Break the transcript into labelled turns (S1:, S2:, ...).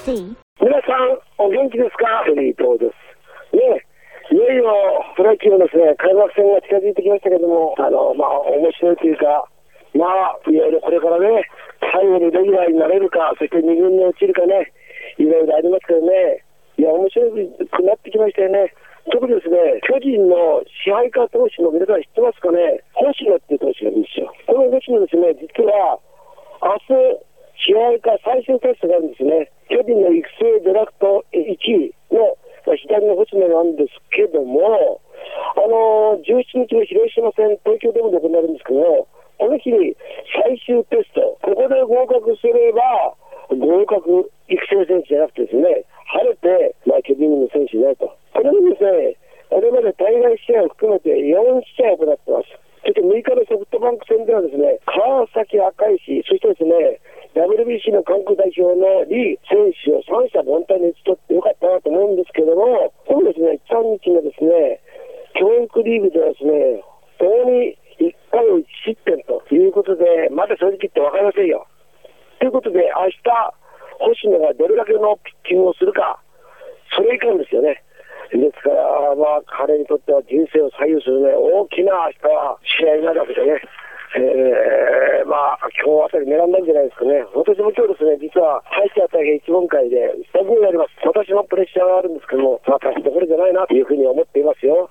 S1: C。
S2: 皆さんお元気ですか？テリー東ですね。いよいよプロ野球のですね開幕戦が近づいてきましたけども、面白いというか、いろいろこれからね、最後にレギュラーになれるか、そして2軍に落ちるかね、いろいろありますけどね、面白くなってきましたよね。特にですね、巨人の支配下投手の皆さん知ってますかね、星野っていう投手がいるんですよ。この星野ですね、実は明日、支配下最終テストがあるんですね。巨人の育成ドラフト1位の左の星野なんですけども、17日の広島戦、東京ドームで行われるんですけど、この日に最終テスト、ここで合格すれば、合格育成選手じゃなくてですね、晴れて、巨人の選手になると。これにですね、これまで対外試合を含めて4試合を行ってます。そして6日のソフトバンク戦ではですね、川崎赤石、そしてですね、WBC の韓国代表のリ選手を三者凡退に打ち取ってよかったなと思うんですけども、今度ですね、3日のですね、教育リーグではですね、共に1回を1失点ということで、まだ正直言って分かりませんよ。ということで、明日、星野がどれだけのピッチングをするか、それ以下ですよね。ですから、彼にとっては人生を左右するね、大きな明日は試合になるわけでね。今日あたり狙うんじゃないですかね。私も今日ですね、実は大勢大変一問会でスタジオになります。私もプレッシャーがあるんですけども、大したところじゃないなというふうに思っていますよ。